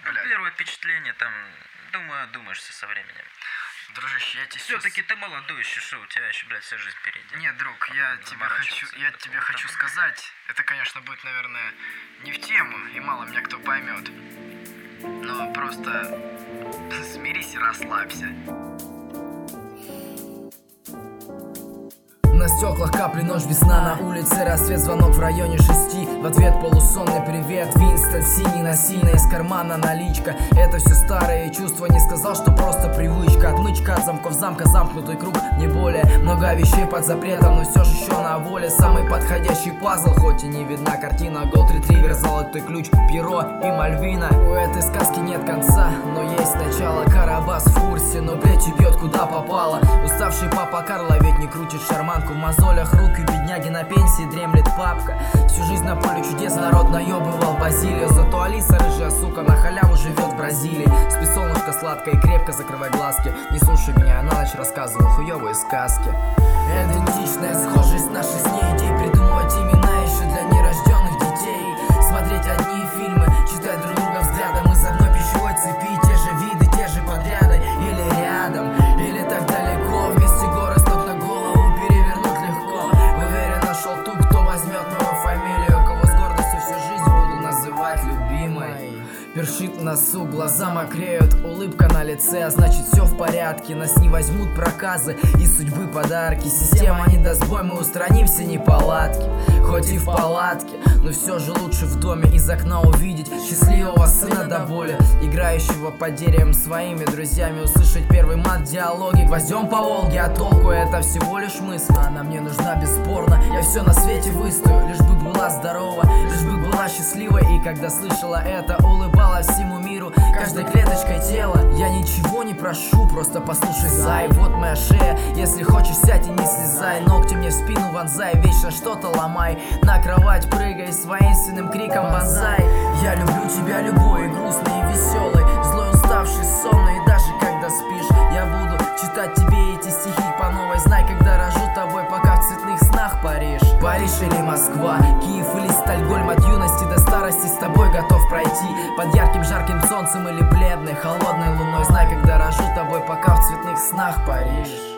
Первое впечатление там, думаешься со временем. Дружище, я тебе Все-таки ты молодой еще, что у тебя еще, блядь, вся жизнь впереди. Нет, друг, я тебе хочу сказать, это, конечно, будет, наверное, не в тему, и мало меня кто поймет. Но просто смирись и расслабься. На стеклах капли, ночь, весна, на улице рассвет, звонок в районе 6. В ответ полусонный привет, Винстон синий, насильно из кармана наличка. Это все старые чувства, не сказал, что просто привычка. Отмычка от замков замка, замкнутый круг, не более. Много вещей под запретом, но все же еще на воле. Самый подходящий пазл, хоть и не видна картина. Голд ретривер, золотой ключ, перо и Мальвина. У этой сказки нет конца, но есть начало. Карабас в курсе, но плечи бьет куда попало. Уставший папа Карло ведь не крутит шарманку. В мозолях рук и бедняги на пенсии дремлет папка. Всю жизнь на поле чудес народ наебывал базилию. Зато Алиса, рыжая сука, на халяву живет в Бразилии. Спи, солнышко сладкое и крепко закрывай глазки. Не слушай меня, я на ночь рассказывал хуёвые сказки. Идентичная схожесть наших с ней идей. Придумывать имена еще для нерожденных детей. Смотреть одни фильмы, читать друг друга взглядом. Из одной пищевой цепи те же виды, те же подряды. Или рядом, или так далеко. Вместе горы с ног на голову перевернуть легко. Уверен, нашел ту, кто возьмет мою фамилию. Кого с гордостью всю жизнь буду называть любимой. Першит в носу, глаза мокреют, улыбка на лице, а значит все в порядке. Нас не возьмут проказы и судьбы подарки. Система не даст бой, мы устраним все неполадки. Хоть и в палатке, но все же лучше в доме из окна увидеть счастливого сына до боли, играющего под деревом своими друзьями. Услышать первый мат в диалоге, гвоздем по Волге, а толку это всего лишь мысль. Она мне нужна бесспорно, я все на свете выстою, лишь бы была здорова, лишь бы была счастлива. И когда слышала это, улыбалась всему миру, каждой клеточкой тела. Я ничего не прошу, просто послушай, зай. Вот моя шея, если хочешь сядь и не слезай. Ногти мне в спину вонзай, вечно что-то ломай. На кровать прыгай с воинственным криком бонзай. Я люблю тебя любой, и грустный, и веселый, злой, уставший, сонный, и даже когда спишь. Я буду читать тебе эти стихи по новой. Знай, когда рожу тобой, пока в цветных снах Париж. Париж или Москва, Киев или Стокгольм. От юности до старости с тобой готов пройти. Под ярким жарким солнцем или бледной холодной луной. Знай, когда рожу тобой, пока в цветных снах Париж.